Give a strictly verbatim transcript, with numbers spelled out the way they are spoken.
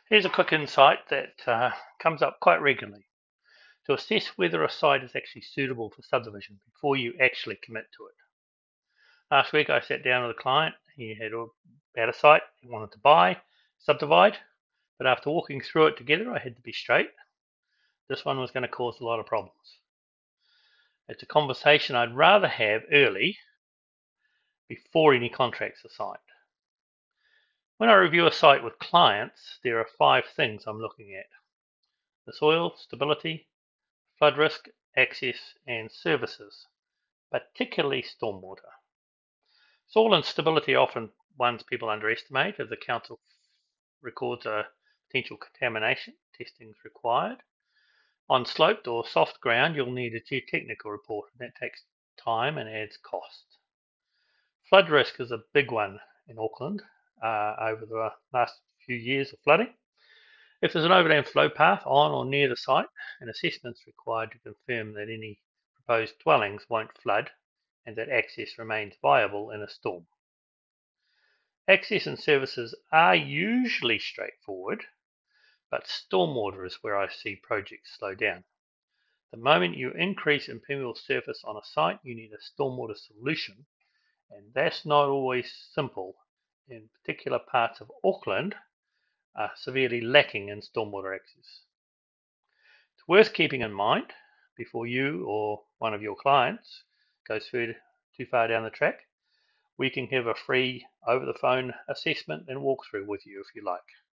Here's a quick insight that uh, comes up quite regularly. To assess whether a site is actually suitable for subdivision before you actually commit to it. Last week I sat down with a client. He had a, had a site he wanted to buy, subdivide, but after walking through it together I had to be straight. This one was going to cause a lot of problems. It's a conversation I'd rather have early before any contracts are signed. When I review a site with clients, there are five things I'm looking at: the soil, stability, flood risk, access, and services, particularly stormwater. Soil and stability are often ones people underestimate. If the council records a potential contamination, testing is required. On sloped or soft ground, you'll need a geotechnical report, and that takes time and adds cost. Flood risk is a big one in Auckland uh, over the last few years of flooding. If there's an overland flow path on or near the site, an assessment is required to confirm that any proposed dwellings won't flood and that access remains viable in a storm. Access and services are usually straightforward, but stormwater is where I see projects slow down. The moment you increase impermeable surface on a site, you need a stormwater solution, and that's not always simple. In particular parts of Auckland are severely lacking in stormwater access. It's worth keeping in mind before you or one of your clients goes further, too far down the track. We can have a free over the phone assessment and walkthrough with you if you like.